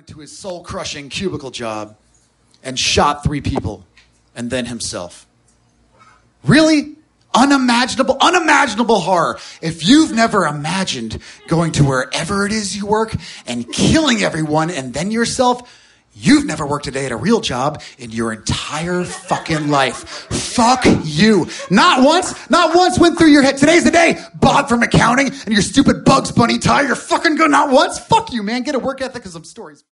to his soul-crushing cubicle job and shot 3 people and then himself. Really? Unimaginable horror. If you've never imagined going to wherever it is you work and killing everyone and then yourself, you've never worked a day at a real job in your entire fucking life. Fuck you. Not once went through your head. Today's the day, Bob from accounting and your stupid Bugs Bunny tie. You're fucking good. Not once. Fuck you, man. Get a work ethic and some stories.